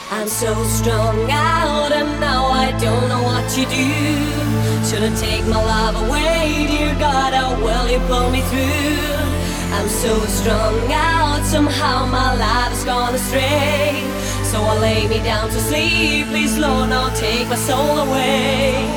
I'm so strung out and now I don't know what to do. Shouldn't take my love away, dear God, how will you pull me through? I'm so strung out, somehow my life has gone astray. So I lay me down to sleep, please Lord, now take my soul away.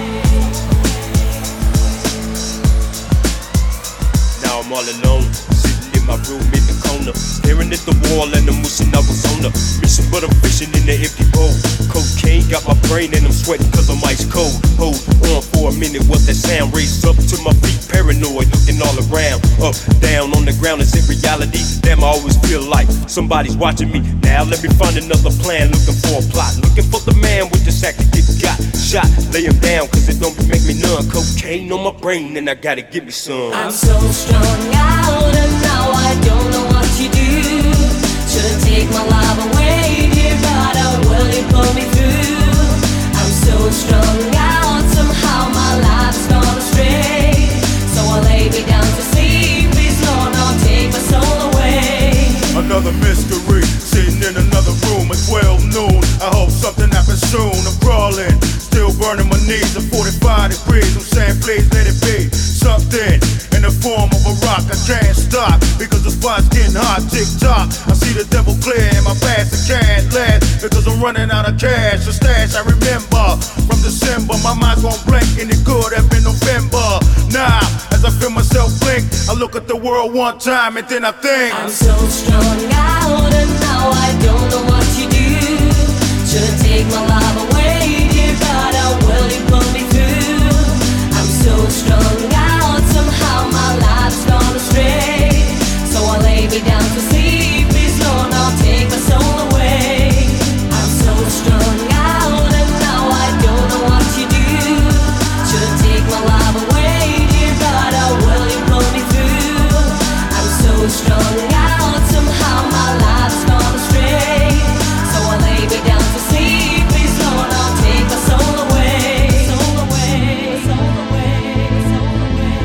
Now I'm all alone, sitting in my room in the corner, staring at the wall and I'm wishing I was on a mission, but I'm fishing in the empty bowl. Cocaine got my brain and I'm sweating cause I'm ice cold. Hold on for a minute, what's that sound? Raised up to my feet, paranoid, looking all around. Up, down, on the ground, is it reality? Damn, I always feel like somebody's watching me. Now let me find another plan, looking for a plot, looking for the man with the sack that get got shot. Lay him down cause it don't make me numb. Cocaine on my brain and I gotta give me some. I'm so strung out and now I don't know what to do. Shouldn't take my love away, dear God, how will you pull me through? I'm so strung out, somehow my life's gone astray. So I lay me down to sleep, please Lord, now take my soul away. Another mystery, sitting in another room at 12 noon. I hope something happens soon. I'm crawling, still burning my knees at 45 degrees. I'm saying please let it be something in the form of a rock. I can't stop because the spot's getting hot. Tick tock, I see the devil clear in my past. I can't last because I'm running out of cash. The stash I remember from December. My mind's gone blank and it could have been November. Now, as I feel myself blink, I look at the world one time and then I think I'm so strung out and now I don't know what to do. Shouldn't take my love away, dear God, how will you pull me through? I'm so strung out, somehow my life's gone astray. So I lay me down to sleep, please Lord, now take my soul away. I'm so strung out and now I don't know what to do. Shouldn't take my love away, dear God, how will you pull me through? I'm so strung out, somehow my life's gone astray. So I lay me down to sleep, please Lord, now take my soul away. Soul away, soul away, soul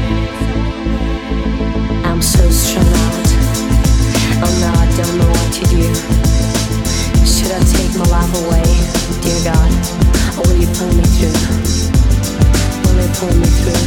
away. I'm so strung out, oh no, I don't know what to do. Should I take my life away, dear God, or will you pull me through? Will you pull me through?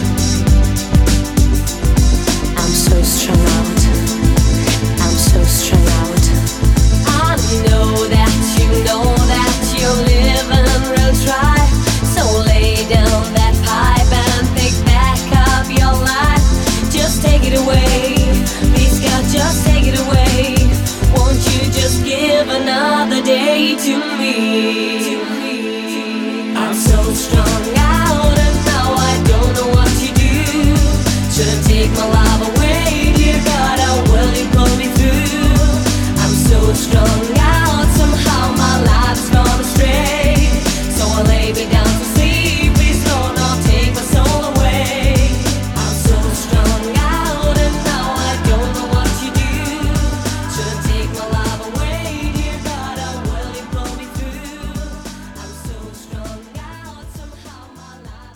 I'm so strung out, I'm so strung out. I know that you're living real dry. So lay down that pipe and pick back up your life. Just take it away, please God, just take it away. Won't you just give another day to me? I'm so strung